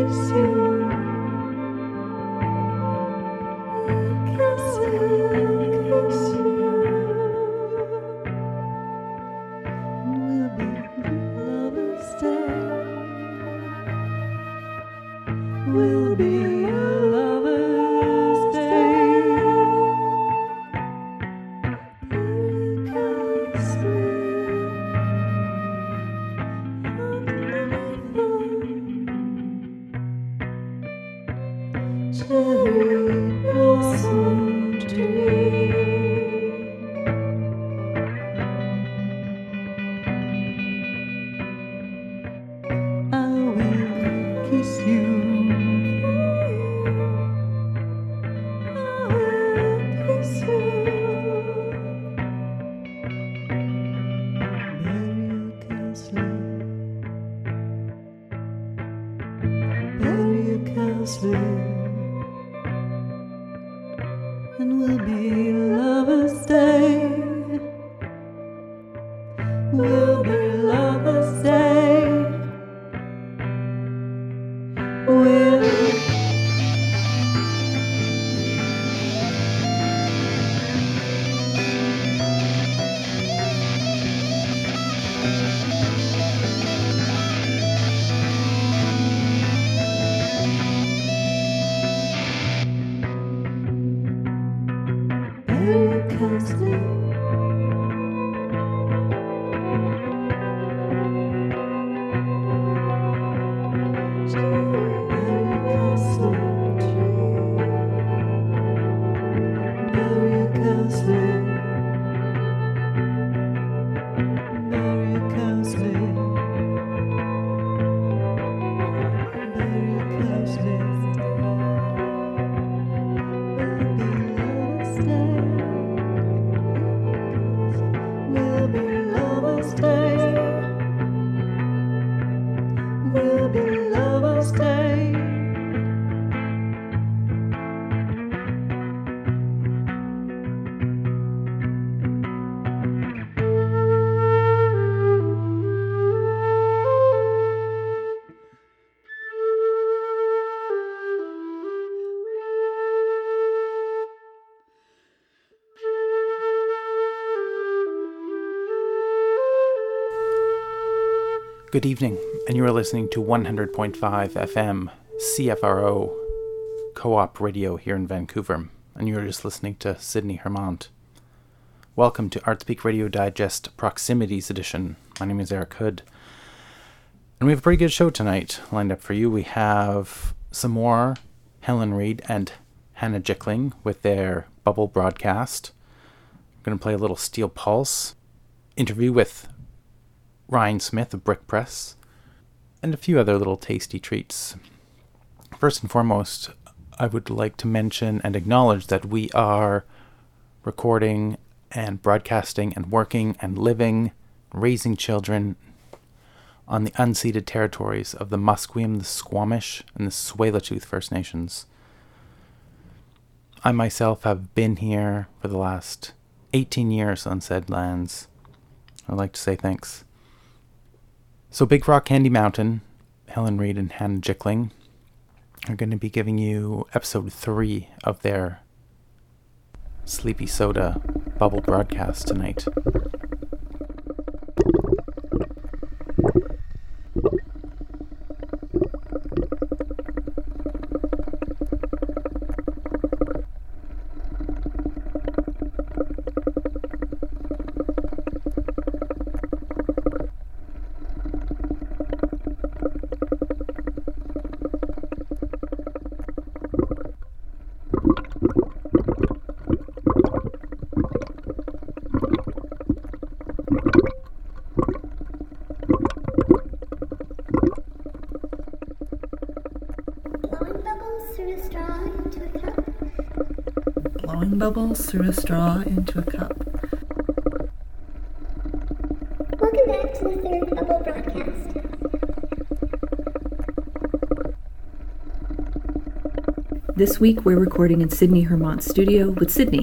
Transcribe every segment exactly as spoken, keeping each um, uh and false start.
Good evening, and you are listening to one hundred point five F M C F R O Co-op Radio here in Vancouver, and you are just listening to Sydney Hermant. Welcome to Artspeak Radio Digest Proximities Edition. My name is Eric Hood, and we have a pretty good show tonight lined up for you. We have some more Helen Reid and Hannah Jickling with their Bubble broadcast. I'm going to play a little Steel Pulse interview with Ryan Smith of Brick Press, and a few other little tasty treats. First and foremost, I would like to mention and acknowledge that we are recording and broadcasting and working and living, raising children on the unceded territories of the Musqueam, the Squamish, and the Tsleil-Waututh First Nations. I myself have been here for the last eighteen years on said lands. I'd like to say thanks. So Big Rock Candy Mountain, Helen Reid and Hannah Jickling are going to be giving you episode three of their Sleepy Soda Bubble broadcast tonight. Bubbles through a straw into a cup. Welcome back to the third Bubble broadcast. This week we're recording in Sydney Hermant studio with Sydney.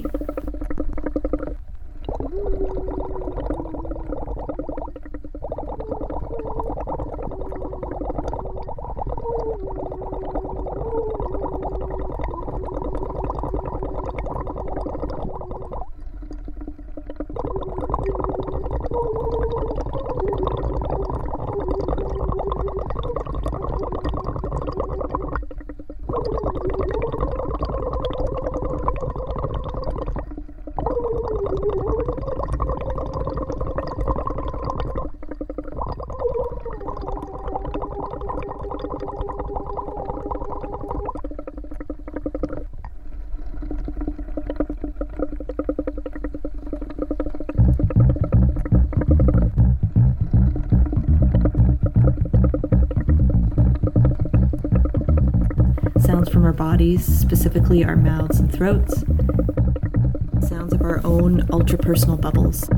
sounds from our bodies, specifically our mouths and throats, sounds of our own ultra-personal bubbles.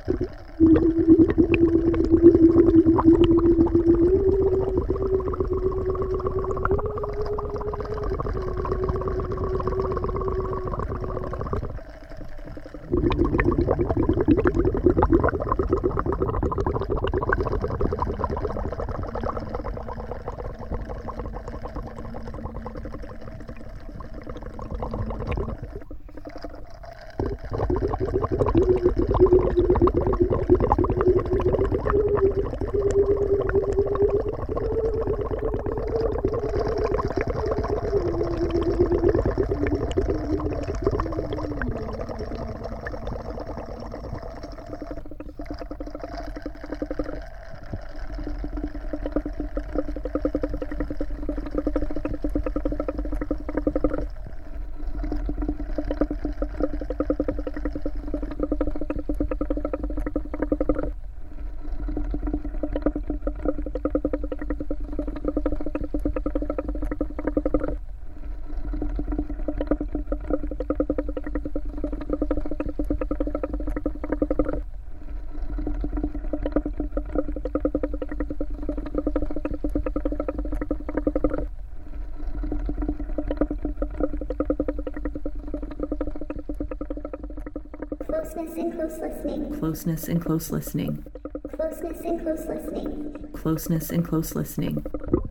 Closeness and close listening. Closeness and close listening. Closeness and close listening. Closeness and close listening.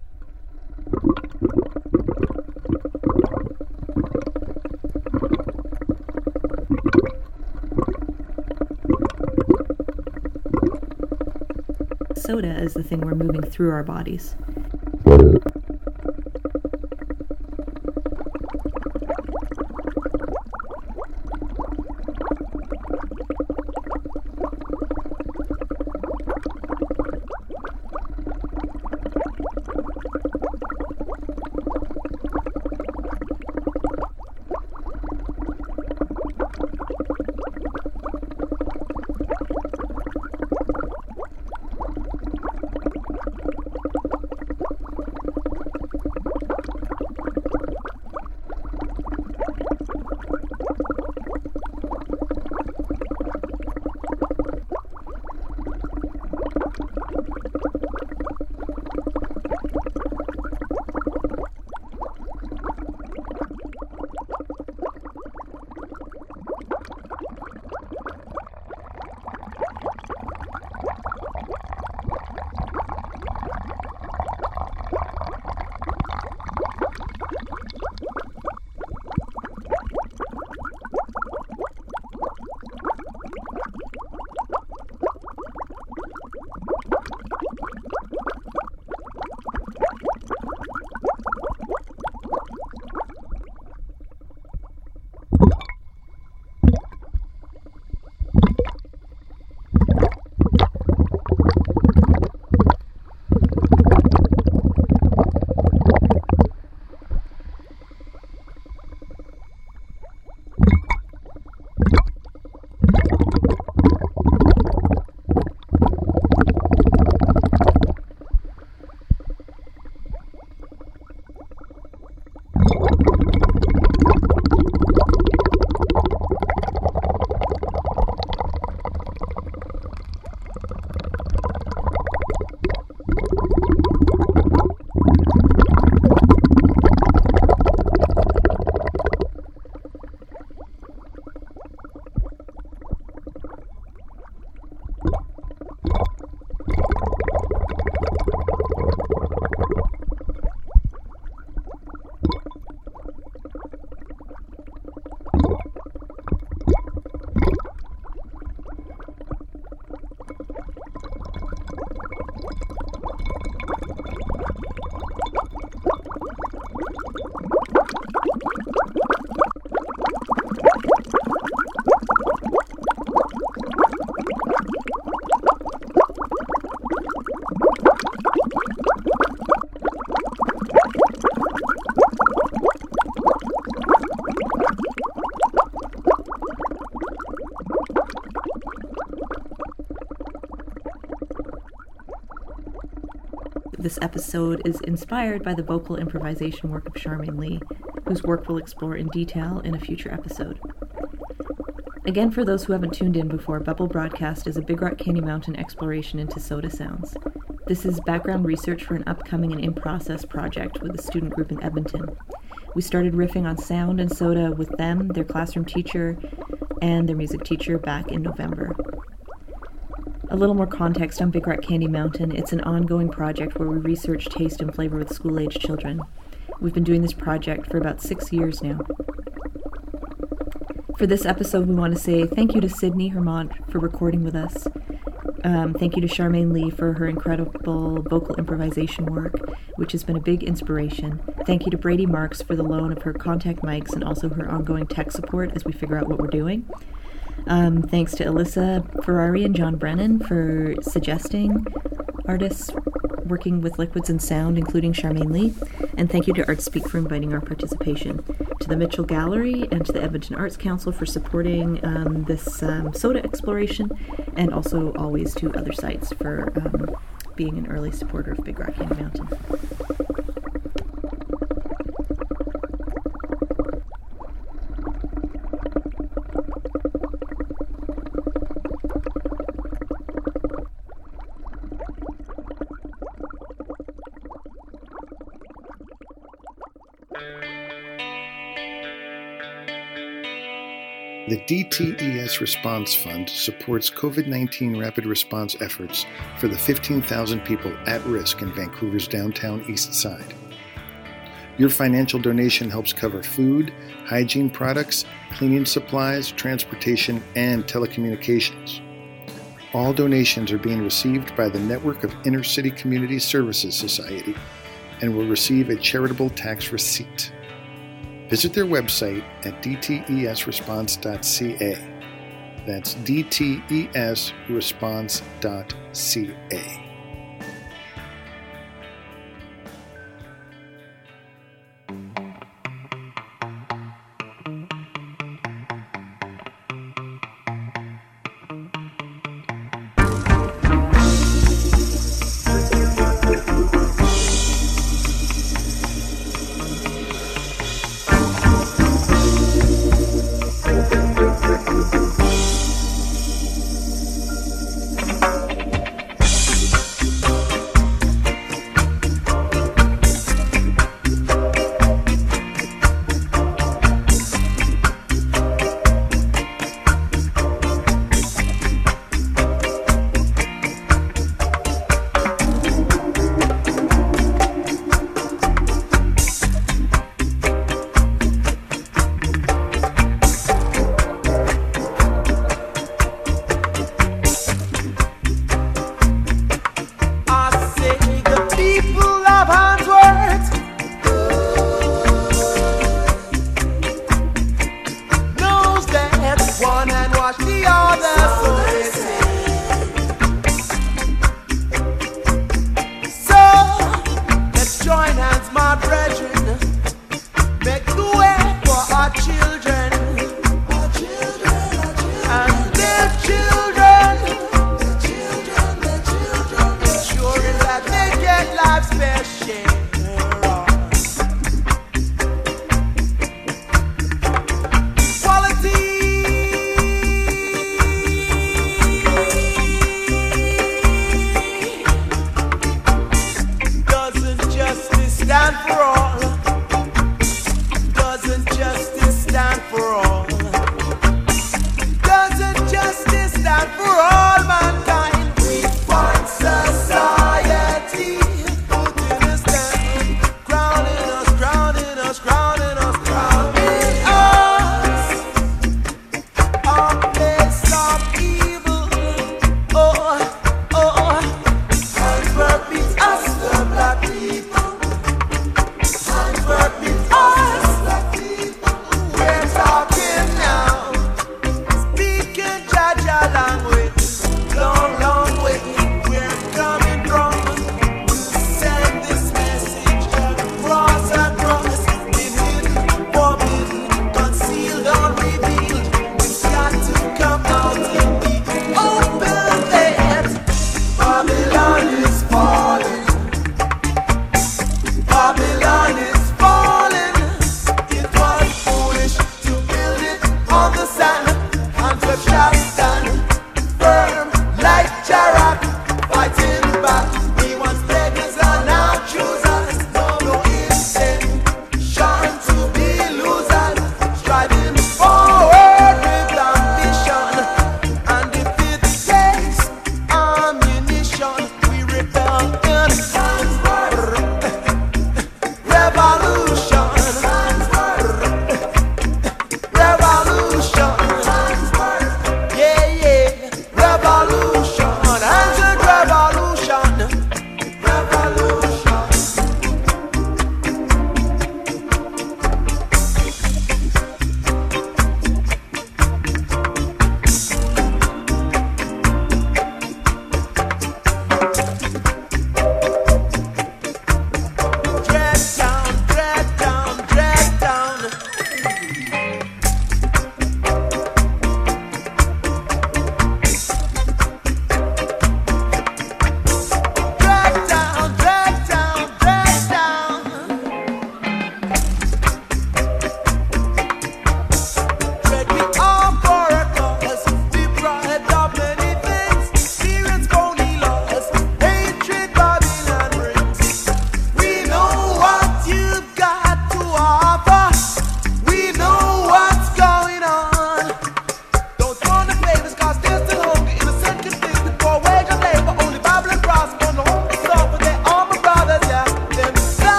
Soda is the thing we're moving through our bodies. This episode is inspired by the vocal improvisation work of Charmaine Lee, whose work we'll explore in detail in a future episode. Again, for those who haven't tuned in before, Bubble Broadcast is a Big Rock Candy Mountain exploration into soda sounds. This is background research for an upcoming and in-process project with a student group in Edmonton. We started riffing on sound and soda with them, their classroom teacher, and their music teacher back in November. A little more context on Big Rock Candy Mountain. It's an ongoing project where we research taste and flavor with school-age children. We've been doing this project for about six years now. For this episode, we want to say thank you to Sydney Hermont for recording with us. Um, thank you to Charmaine Lee for her incredible vocal improvisation work, which has been a big inspiration. Thank you to Brady Marks for the loan of her contact mics and also her ongoing tech support as we figure out what we're doing. Um, thanks to Alyssa Ferrari and John Brennan for suggesting artists working with liquids and sound, including Charmaine Lee. And thank you to ArtSpeak for inviting our participation. To the Mitchell Gallery and to the Edmonton Arts Council for supporting um, this um, soda exploration, and also always to Other Sites for um, being an early supporter of Big Rock Candy Mountain. The D T E S Response Fund supports COVID nineteen rapid response efforts for the fifteen thousand people at risk in Vancouver's downtown east side. Your financial donation helps cover food, hygiene products, cleaning supplies, transportation, and telecommunications. All donations are being received by the Network of Inner City Community Services Society and will receive a charitable tax receipt. Visit their website at d t e s response dot c a. That's d t e s response dot c a.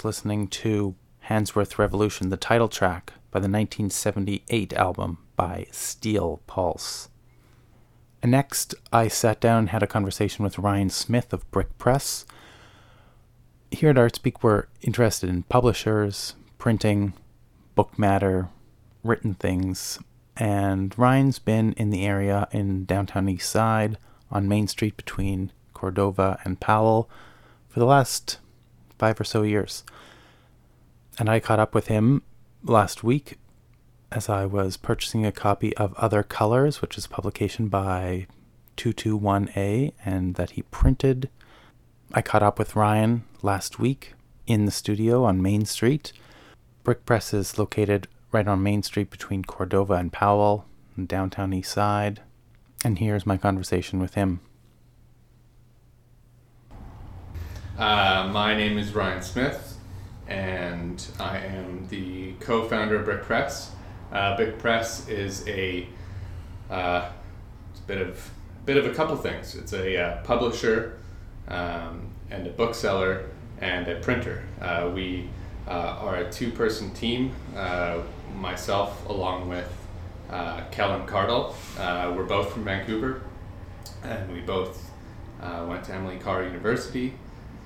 just listening to Handsworth Revolution, the title track by the nineteen seventy-eight album by Steel Pulse. And next, I sat down and had a conversation with Ryan Smith of Brick Press. Here at Artspeak, we're interested in publishers, printing, book matter, written things, and Ryan's been in the area in downtown East Side on Main Street between Cordova and Powell for the last five or so years. And I caught up with him last week as I was purchasing a copy of Other Colors, which is a publication by two two one A, and that he printed. I caught up with Ryan last week in the studio on Main Street. Brick Press is located right on Main Street between Cordova and Powell in downtown East Side. And here's my conversation with him. Uh, my name is Ryan Smith, and I am the co-founder of Brick Press. Uh, Brick Press is a, uh, it's a bit of a bit of a couple things. It's a uh, publisher um, and a bookseller and a printer. Uh, we uh, are a two-person team. Uh, myself, along with uh, Kellen Cardle. Uh, we're both from Vancouver, and we both uh, went to Emily Carr University.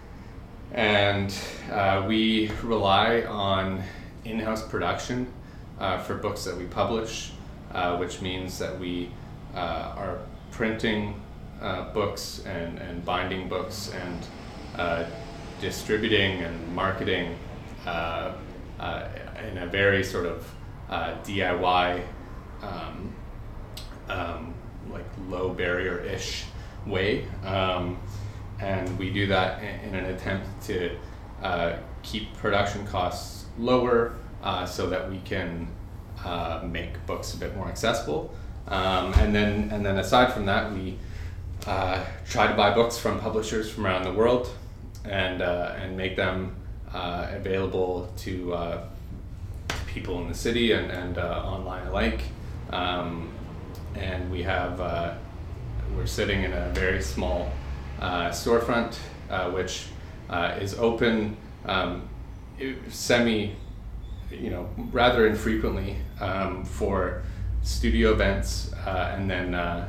And uh, we rely on in-house production uh, for books that we publish, uh, which means that we uh, are printing uh, books and, and binding books and uh, distributing and marketing uh, uh, in a very sort of uh, D I Y, um, um, like low barrier-ish way. Um, And we do that in, in an attempt to uh, keep production costs lower uh, so that we can uh, make books a bit more accessible. Um, and then and then aside from that, we uh, try to buy books from publishers from around the world and uh, and make them uh, available to uh, people in the city and, and uh, online alike. Um, and we have, uh, we're sitting in a very small Uh, storefront, uh, which uh, is open um, semi, you know, rather infrequently um, for studio events, uh, and then uh,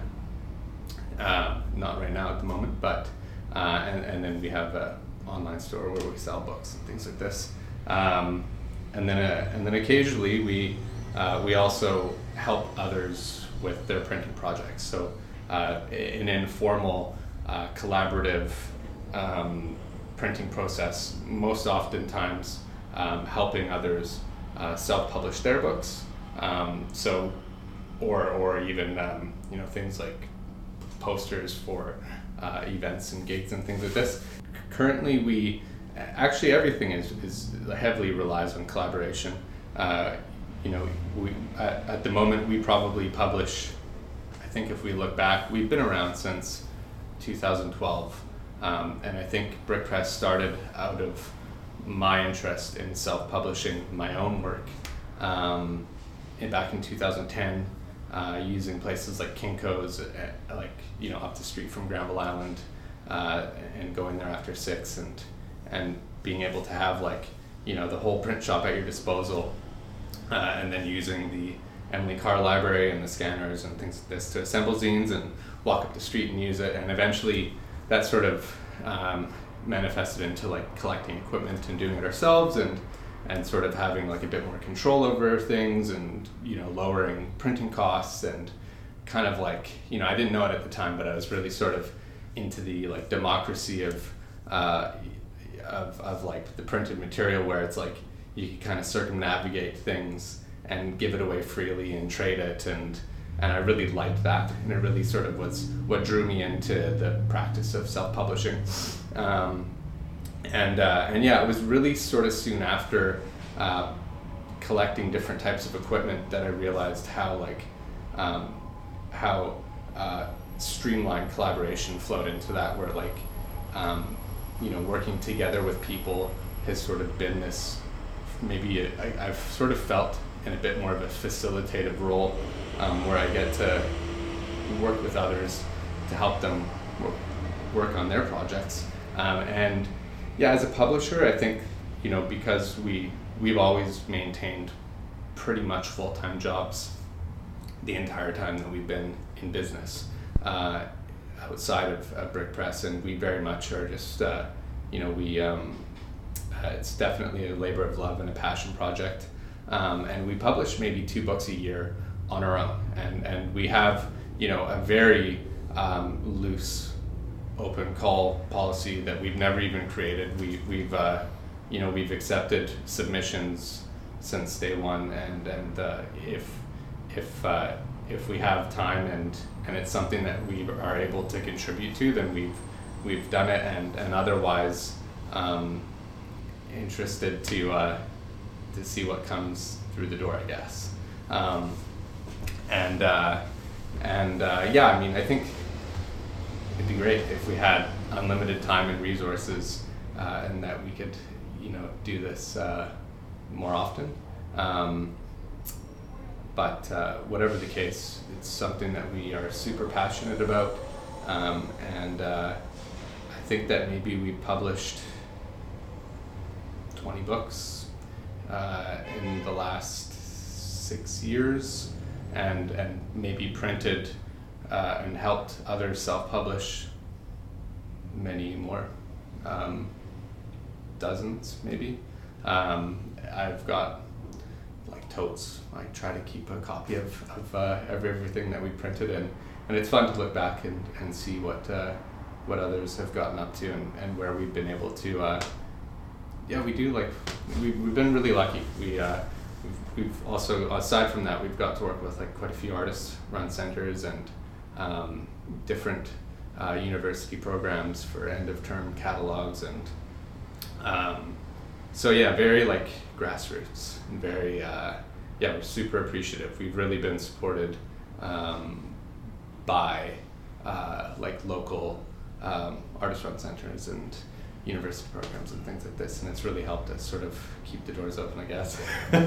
uh, not right now at the moment, but uh, and and then we have an online store where we sell books and things like this, um, and then uh, and then occasionally we uh, we also help others with their printing projects. So uh, an informal Uh, collaborative um, printing process, most oftentimes um, helping others uh, self-publish their books. Um, so, or or even um, you know, things like posters for uh, events and gigs and things like this. Currently, we actually everything is is heavily relies on collaboration. Uh, you know, we at, at the moment we probably publish. I think if we look back, we've been around since two thousand twelve, um, and I think Brick Press started out of my interest in self-publishing my own work um, in, back in two thousand ten, uh, using places like Kinko's, uh, like you know up the street from Granville Island, uh, and going there after six, and and being able to have like you know the whole print shop at your disposal, uh, and then using the Emily Carr Library and the scanners and things like this to assemble zines and walk up the street and use it. And eventually that sort of um, manifested into like collecting equipment and doing it ourselves, and and sort of having like a bit more control over things, and you know lowering printing costs, and kind of like you know I didn't know it at the time, but I was really sort of into the like democracy of uh, of of like the printed material, where it's like you can kind of circumnavigate things and give it away freely and trade it, and and I really liked that, and it really sort of was what drew me into the practice of self-publishing. Um, and uh, and yeah, it was really sort of soon after uh, collecting different types of equipment that I realized how like um, how uh, streamlined collaboration flowed into that, where like um, you know working together with people has sort of been this maybe a, I, I've sort of felt in a bit more of a facilitative role, um, where I get to work with others to help them work, work on their projects. Um, and yeah, as a publisher, I think you know, because we we've always maintained pretty much full-time jobs the entire time that we've been in business uh, outside of uh, Brick Press, and we very much are just uh, you know we um, uh, it's definitely a labor of love and a passion project, um, and we publish maybe two books a year on our own, and and we have you know a very um, loose open call policy that we've never even created. We we've uh, you know we've accepted submissions since day one, and and uh, if if uh, if we have time and and it's something that we are able to contribute to, then we've we've done it, and and otherwise um, interested to uh, to see what comes through the door, I guess. Um, and uh, and uh, yeah, I mean, I think it'd be great if we had unlimited time and resources, uh, and that we could, you know, do this uh, more often. Um, but uh, whatever the case, it's something that we are super passionate about, um, and uh, I think that maybe we published twenty books uh, in the last six years, and and maybe printed uh, and helped others self-publish many more, um, dozens maybe. Um, I've got like totes. I try to keep a copy of, of uh, everything that we printed, and, and it's fun to look back and, and see what uh, what others have gotten up to, and, and where we've been able to. Uh, yeah, we do like we we've been really lucky. We uh, we've, we've also, aside from that, we've got to work with like quite a few artist-run centers and um, different uh, university programs for end-of-term catalogs, and um, so yeah, very like grassroots, and very uh, yeah, we're super appreciative. We've really been supported um, by uh, like local um, artist-run centers and university programs and things like this, and it's really helped us sort of keep the doors open, I guess.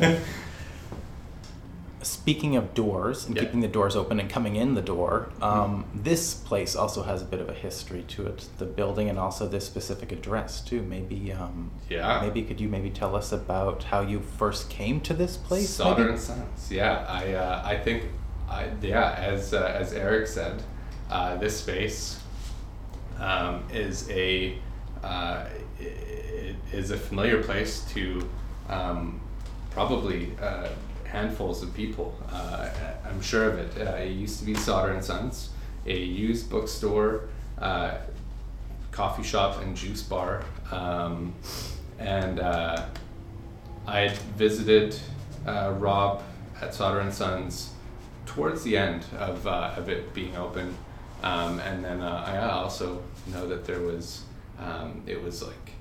Speaking of doors and yeah. keeping the doors open and coming in the door, um, mm-hmm. this place also has a bit of a history to it, the building, and also this specific address too. Maybe, um, yeah. Maybe could you maybe tell us about how you first came to this place? Solder maybe? and Sons. Yeah, I uh, I think I yeah as uh, as Eric said, uh, this space um, is a uh, it is a familiar place to um, probably. Uh, handfuls of people. Uh, I'm sure of it. Uh, it used to be Solder and Sons, a used bookstore, uh, coffee shop, and juice bar. Um, and uh, I had visited uh, Rob at Solder and Sons towards the end of uh, of it being open, um, and then uh, I also know that there was um, it was like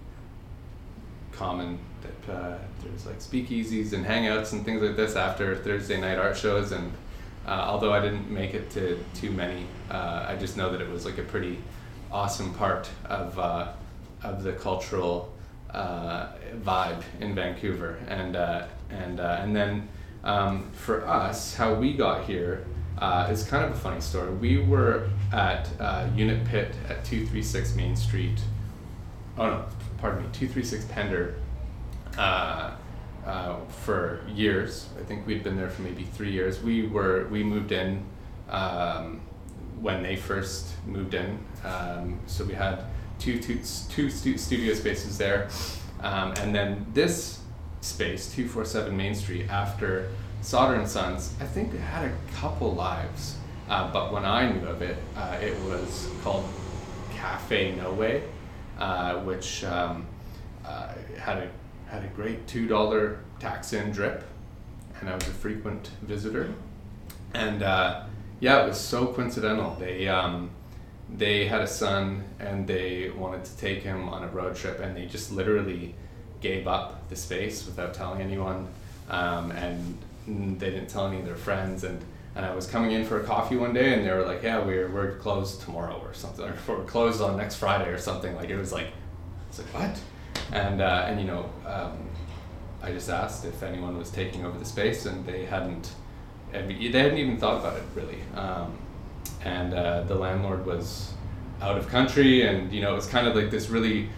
common that uh, there's like speakeasies and hangouts and things like this after Thursday night art shows, and uh, although I didn't make it to too many, uh, I just know that it was like a pretty awesome part of uh, of the cultural uh, vibe in Vancouver, and uh, and uh, and then um, for us, how we got here uh, is kind of a funny story. We were at uh, Unit Pit at two thirty-six Main Street. Oh no, pardon me, two thirty-six Pender. Uh, uh, for years. I think we'd been there for maybe three years. We were we moved in um, when they first moved in. Um, so we had two two, two stu- studio spaces there, um, and then this space, two forty-seven Main Street, after Solder and Sons, I think it had a couple lives. Uh, but when I knew of it, uh, it was called Cafe No Way, uh, which um, uh, had a had a great two dollar tax-in drip, and I was a frequent visitor. And uh, yeah, it was so coincidental. They um, they had a son, and they wanted to take him on a road trip, and they just literally gave up the space without telling anyone, um, and they didn't tell any of their friends. And, and I was coming in for a coffee one day, and they were like, yeah, we're we're closed tomorrow or something, or we're closed on next Friday or something. Like, it was like, it's like, what? And uh, and you know, um, I just asked if anyone was taking over the space, and they hadn't. I mean, they hadn't even thought about it really. Um, and uh, the landlord was out of country, and you know, it was kind of like this really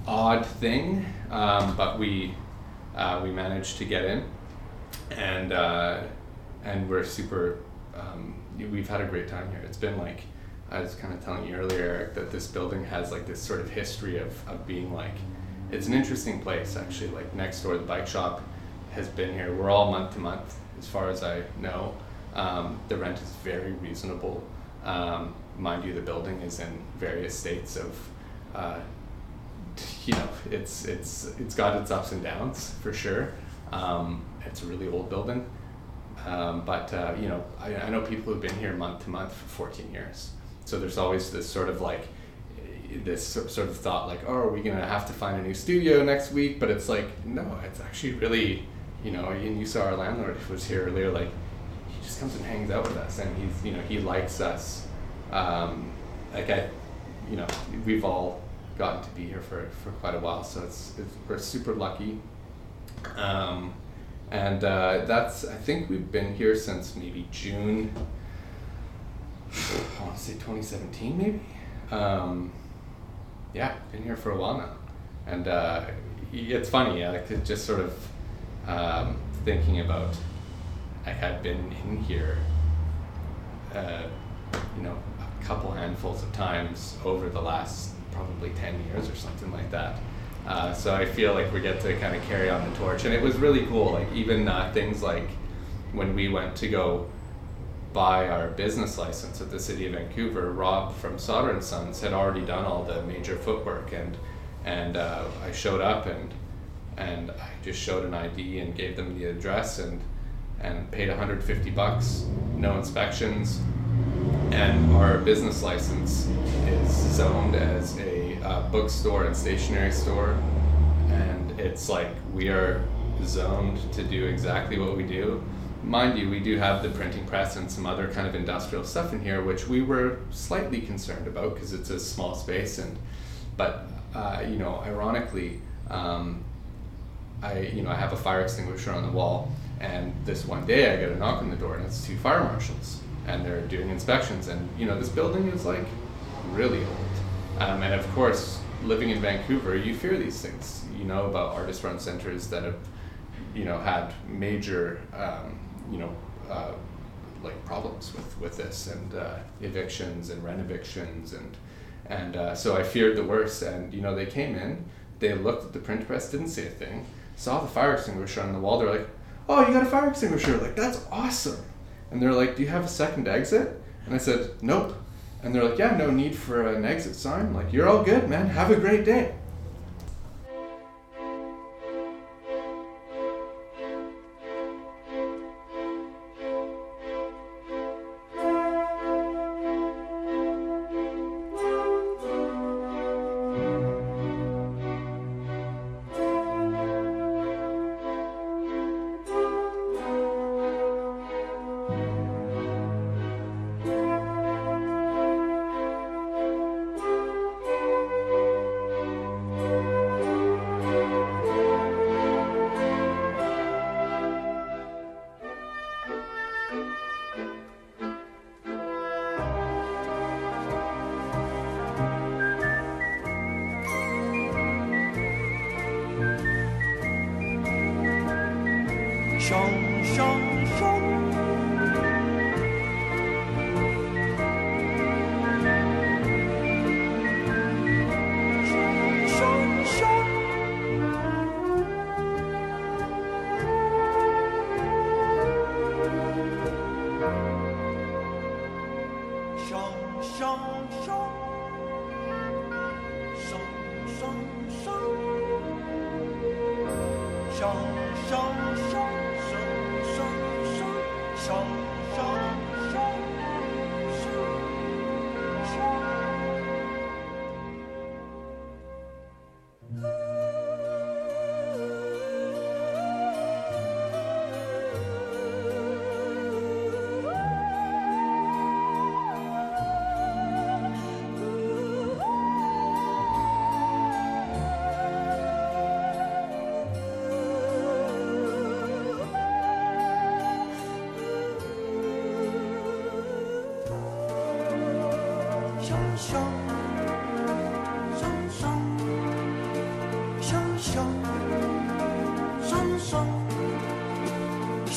odd thing, um, but we uh, we managed to get in, and uh, and we're super. Um, we've had a great time here. It's been like I was kind of telling you earlier, Eric, that this building has like this sort of history of, of being like, it's an interesting place actually. Like next door, the bike shop has been here. We're all month to month, as far as I know. Um, the rent is very reasonable. Um, mind you, the building is in various states of, uh, you know, it's it's it's got its ups and downs for sure. Um, it's a really old building, um, but uh, you know, I, I know people who've been here month to month for fourteen years. So there's always this sort of like, this sort of thought like, oh, are we gonna have to find a new studio next week? But it's like, no, it's actually really, you know, and you saw our landlord who was here earlier, like, he just comes and hangs out with us, and he's, you know, he likes us. Um, like I, you know, we've all gotten to be here for, for quite a while, so it's, it's we're super lucky. Um, and uh, that's, I think we've been here since maybe June, I want to say twenty seventeen maybe. Um, yeah, been here for a while now, and uh, it's funny, yeah, like it just sort of um, thinking about, like I've been in here, uh, you know, a couple handfuls of times over the last probably ten years or something like that. Uh, so I feel like we get to kind of carry on the torch, and it was really cool. Like even uh, things like when we went to go buy our business license at the City of Vancouver, Rob from Sauter and Sons had already done all the major footwork, and and uh, I showed up and and I just showed an I D and gave them the address and and paid one hundred fifty bucks, no inspections, and our business license is zoned as a uh, bookstore and stationery store, and it's like we are zoned to do exactly what we do. Mind you, we do have the printing press and some other kind of industrial stuff in here, which we were slightly concerned about because it's a small space. And but uh, you know, ironically, um, I you know I have a fire extinguisher on the wall, and this one day I get a knock on the door, and it's two fire marshals, and they're doing inspections. And you know, this building is like really old, um, and of course, living in Vancouver, you fear these things. You know about artist-run centers that have you know had major um, you know, uh, like problems with, with this, and uh, evictions and rent evictions, and and uh, so I feared the worst. And you know, they came in, they looked at the print press, didn't say a thing, saw the fire extinguisher on the wall. They're like, "Oh, you got a fire extinguisher? Like that's awesome!" And they're like, "Do you have a second exit?" And I said, "Nope." And they're like, "Yeah, no need for an exit sign. I'm like, you're all good, man. Have a great day."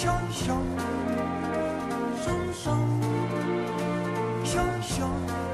熊熊，松松，熊熊。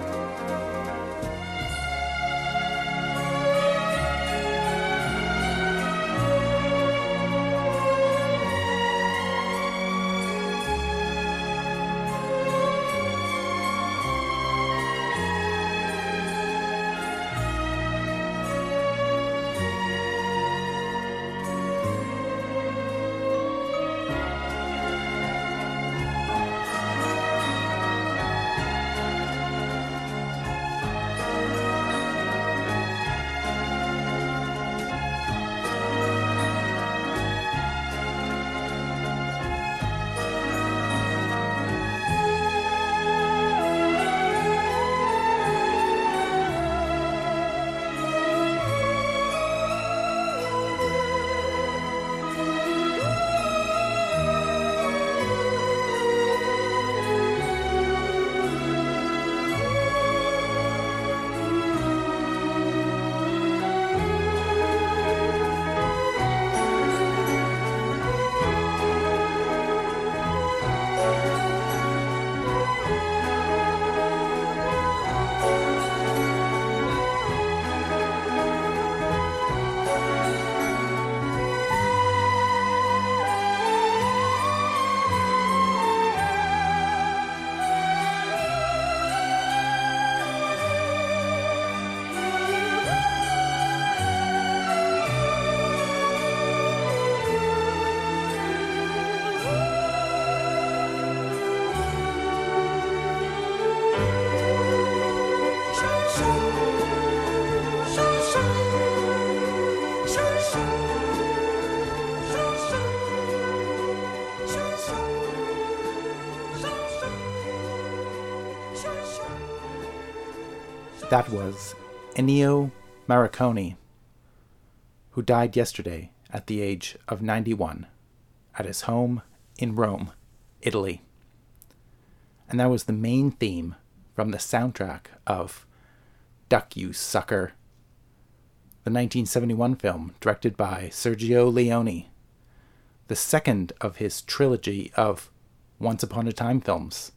That was Ennio Morricone, who died yesterday at the age of ninety-one at his home in Rome, Italy. And that was the main theme from the soundtrack of Duck, You Sucker, the nineteen seventy-one film directed by Sergio Leone, the second of his trilogy of Once Upon a Time films.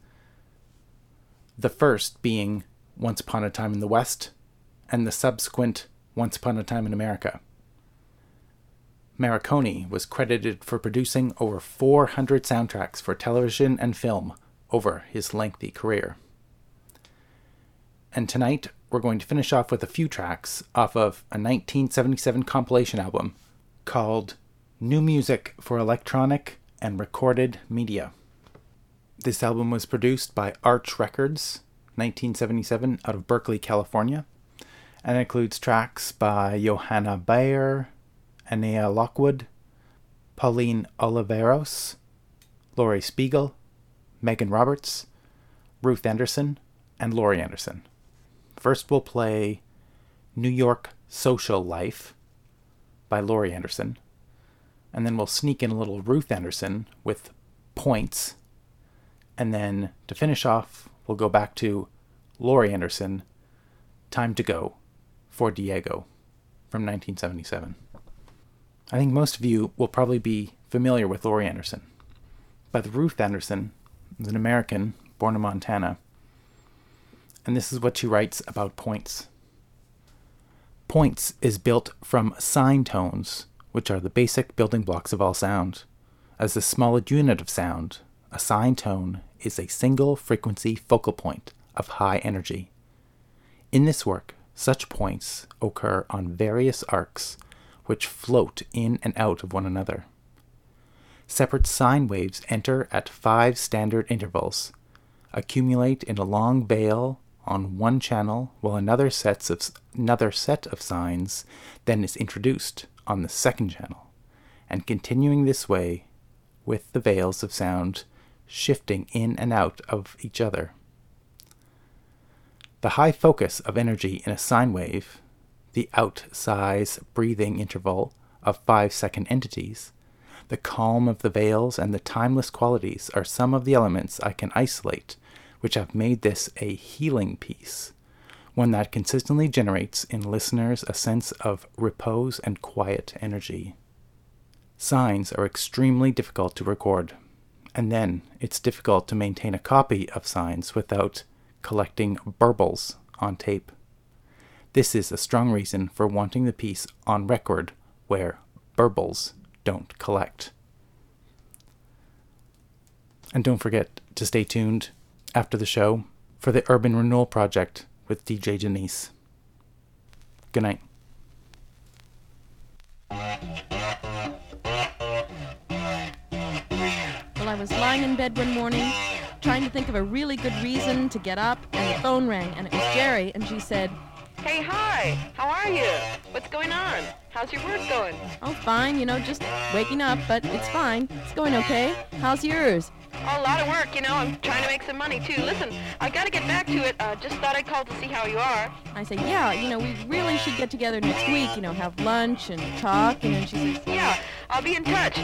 The first being Once Upon a Time in the West, and the subsequent Once Upon a Time in America. Morricone was credited for producing over four hundred soundtracks for television and film over his lengthy career. And tonight, we're going to finish off with a few tracks off of a nineteen seventy-seven compilation album called New Music for Electronic and Recorded Media. This album was produced by Arch Records, nineteen seventy-seven, out of Berkeley, California, and includes tracks by Johanna Bayer, Anea Lockwood, Pauline Oliveros, Laurie Spiegel, Megan Roberts, Ruth Anderson, and Laurie Anderson. First we'll play New York Social Life by Laurie Anderson, and then we'll sneak in a little Ruth Anderson with Points, and then to finish off, we'll go back to Laurie Anderson, Time to Go for Diego from nineteen seventy-seven. I think most of you will probably be familiar with Laurie Anderson, but Ruth Anderson is an American born in Montana, and this is what she writes about Points. Points is built from sine tones, which are the basic building blocks of all sound. As the smallest unit of sound, a sine tone is a single frequency focal point of high energy. In this work, such points occur on various arcs which float in and out of one another. Separate sine waves enter at five standard intervals, accumulate in a long veil on one channel while another, sets of, another set of sines then is introduced on the second channel, and continuing this way with the veils of sound shifting in and out of each other. The high focus of energy in a sine wave, the out-size breathing interval of five-second entities, the calm of the veils, and the timeless qualities are some of the elements I can isolate which have made this a healing piece, one that consistently generates in listeners a sense of repose and quiet energy. Signs are extremely difficult to record And then it's difficult to maintain a copy of Signs without collecting burbles on tape. This is a strong reason for wanting the piece on record where burbles don't collect. And don't forget to stay tuned after the show for the Urban Renewal Project with D J Denise. Good night. Well, I was lying in bed one morning trying to think of a really good reason to get up, and the phone rang, and it was Jerry, and she said, Hey, hi. How are you? What's going on? How's your work going? "Oh, fine, you know, just waking up, but it's fine. It's going okay. How's yours?" Oh, a lot of work, you know. I'm trying to make some money, too. Listen, I gotta get back to it. Uh, just thought I'd call to see how you are. I say, "Yeah, you know, we really should get together next week, you know, have lunch and talk." And then she says, Yeah, I'll be in touch.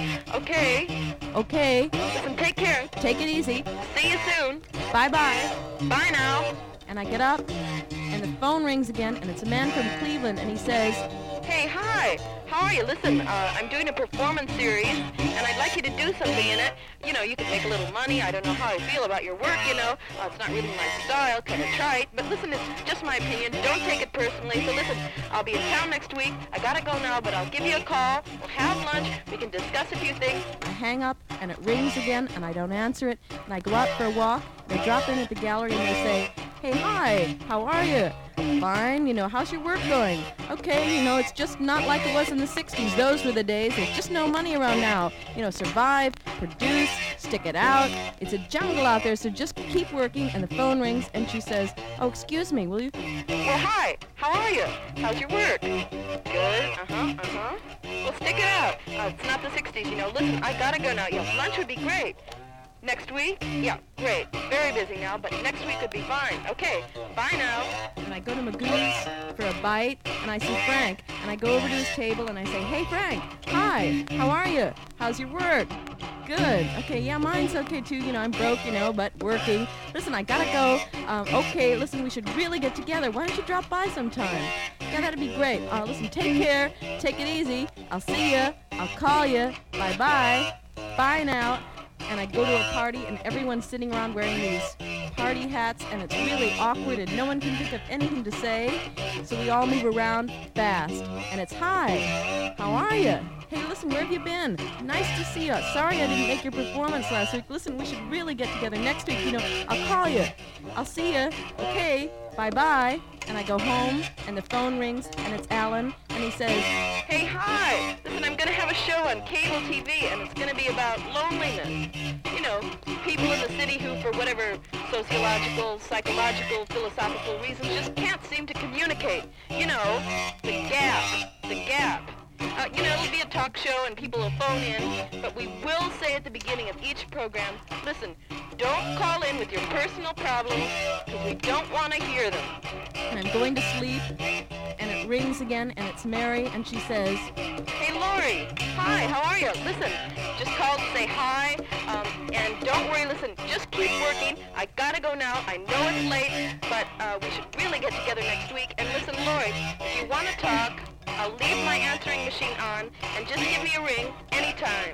Okay. "Okay, Listen, take care. take it easy. See you soon. Bye-bye." Bye now. And I get up, and the phone rings again, and it's a man from Cleveland, and he says, Hey, hi. How are you? Listen, uh, I'm doing a performance series, and I'd like you to do something in it. You know, you could make a little money. I don't know how I feel about your work, you know. Uh, it's not really my style, kind of trite. But listen, it's just my opinion. Don't take it personally. So listen, I'll be in town next week. I gotta go now, but I'll give you a call. We'll have lunch. We can discuss a few things. I hang up, and it rings again, and I don't answer it, and I go out for a walk. They drop in at the gallery, and they say, "Hey, hi, how are you?" "Fine, you know, how's your work going?" "Okay, you know, it's just not like it was in the sixties. Those were the days. There's just no money around now. You know, survive, produce, stick it out. It's a jungle out there, so just keep working." And the phone rings, and she says, "Oh, excuse me, will you?" Well, hi. How are you? How's your work? Good. Uh-huh, uh-huh. Well, stick it out. Uh, it's not the sixties, you know. Listen, I gotta go now. Yeah, lunch would be great. Next week? Yeah, great. Very busy now, but next week would be fine. Okay, bye now. And I go to Magoo's for a bite, and I see Frank, and I go over to his table, and I say, "Hey, Frank, hi, how are you? How's your work?" "Good." "Okay, yeah, mine's okay, too. You know, I'm broke, you know, but working. Listen, I gotta go. Um, okay, listen, we should really get together. Why don't you drop by sometime?" "Yeah, that'd be great. Uh, listen, take care. Take it easy. I'll see ya. I'll call ya. Bye-bye. Bye now." And I go to a party, and everyone's sitting around wearing these party hats, and it's really awkward, and no one can think of anything to say. So we all move around fast, and it's, "Hi, how are you? Hey, listen, where have you been? Nice to see you. Sorry I didn't make your performance last week. Listen, we should really get together next week. You know, I'll call you. I'll see you. Okay, bye-bye." And I go home, and the phone rings, and it's Alan, and he says, Hey, hi. Listen, I'm going to have a show on cable T V, and it's going to be about loneliness. You know, people in the city who, for whatever sociological, psychological, philosophical reasons, just can't seem to communicate. You know, the gap. The gap. Uh, you know, it'll be a talk show and people will phone in, but we will say at the beginning of each program, listen, don't call in with your personal problems, because we don't want to hear them. and I'm going to sleep, and it rings again, and it's Mary, and she says, Hey, Lori. Hi, how are you? Listen, just called to say hi, um, and don't worry, listen, just keep working. I gotta go now. I know it's late, but uh, we should really get together next week. And listen, Lori, if you want to talk, I'll leave my answering machine on, and just give me a ring anytime.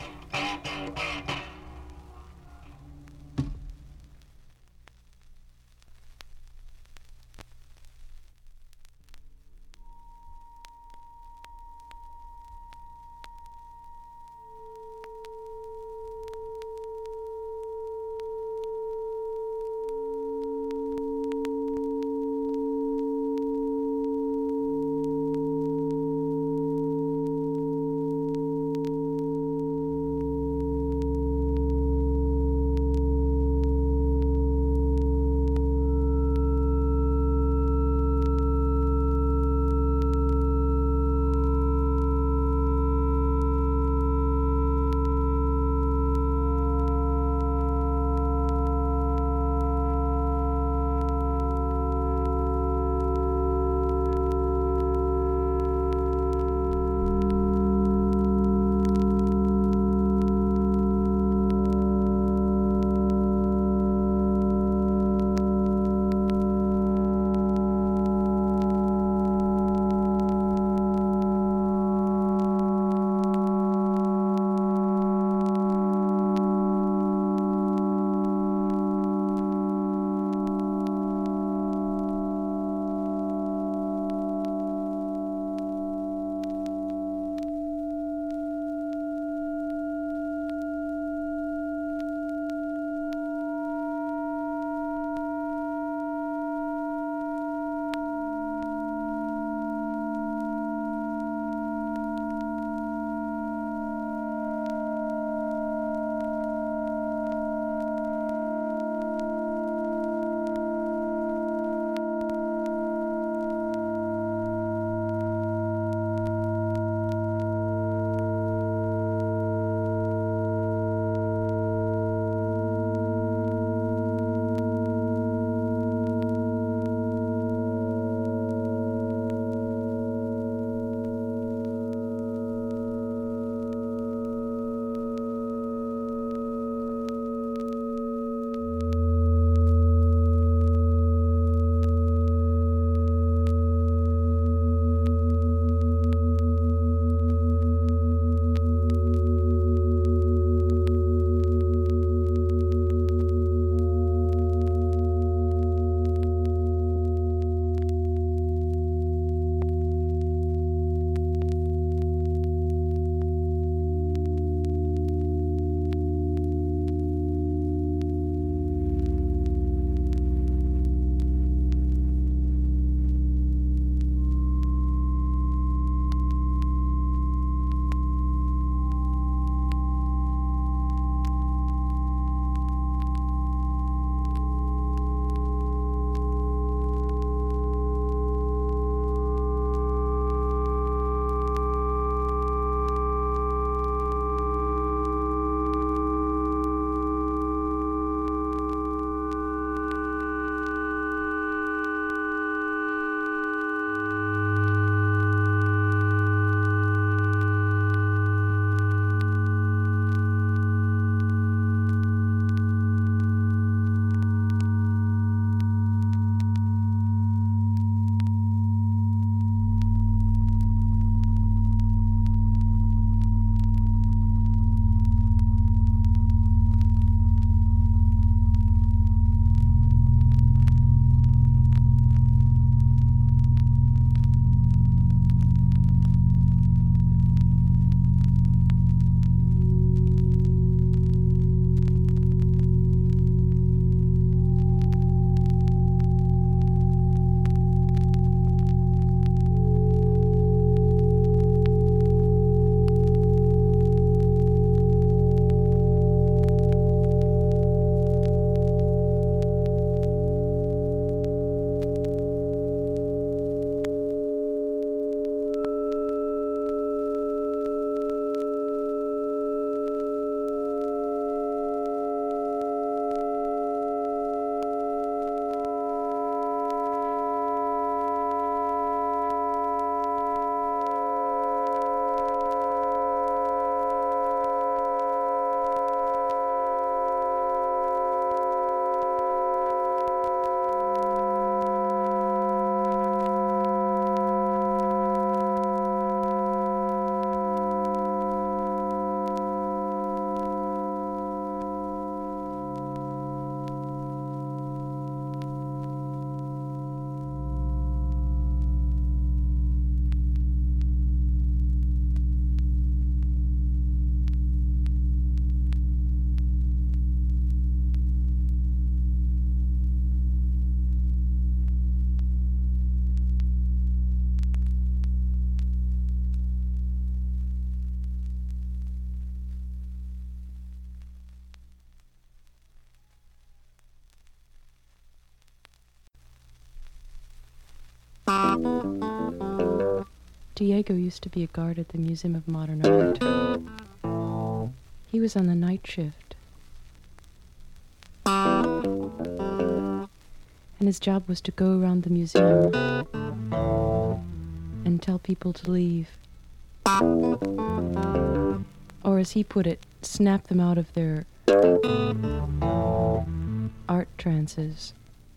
Diego used to be a guard at the Museum of Modern Art. He was on the night shift. And his job was to go around the museum and tell people to leave. Or as he put it, snap them out of their art trances.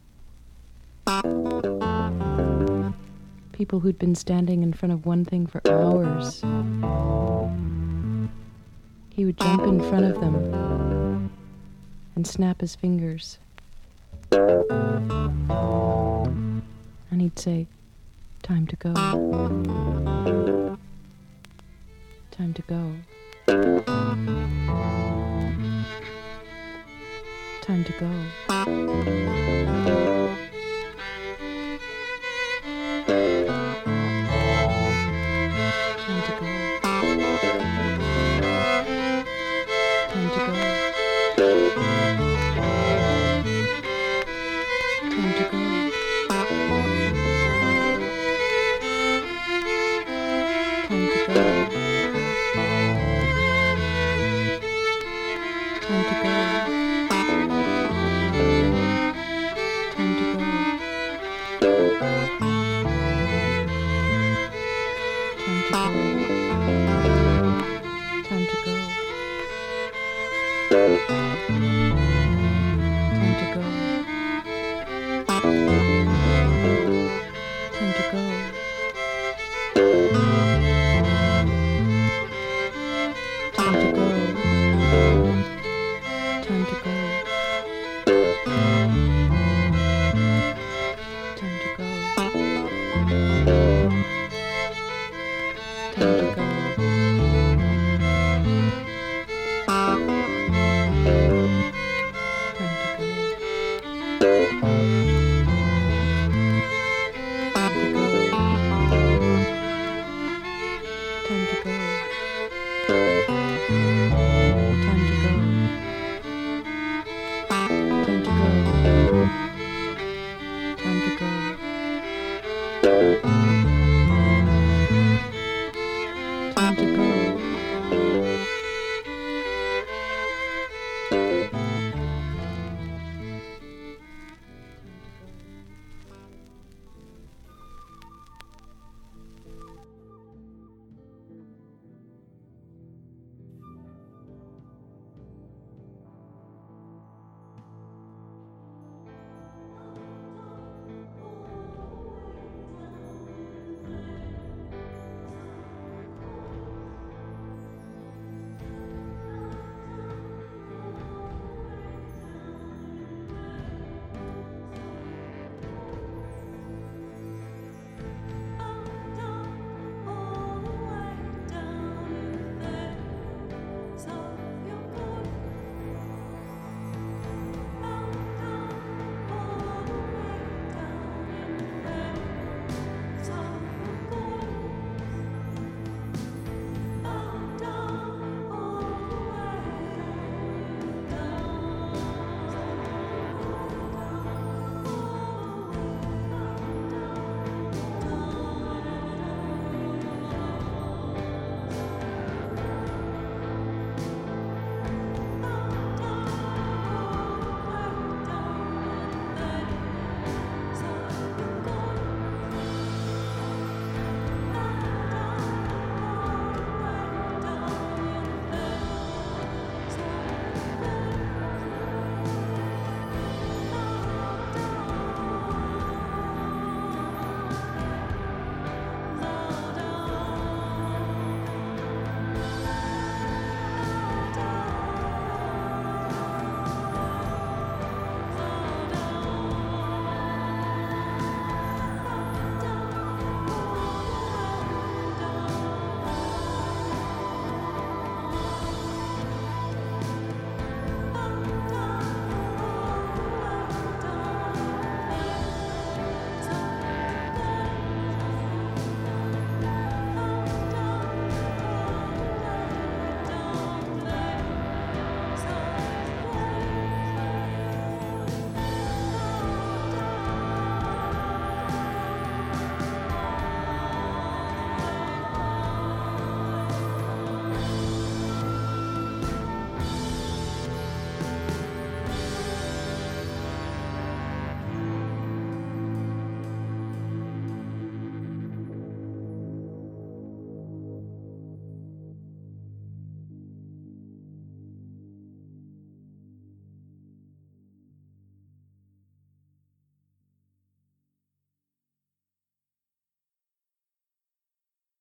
People who'd been standing in front of one thing for hours. He would jump in front of them and snap his fingers. And he'd say, time to go. Time to go. Time to go. Time to go.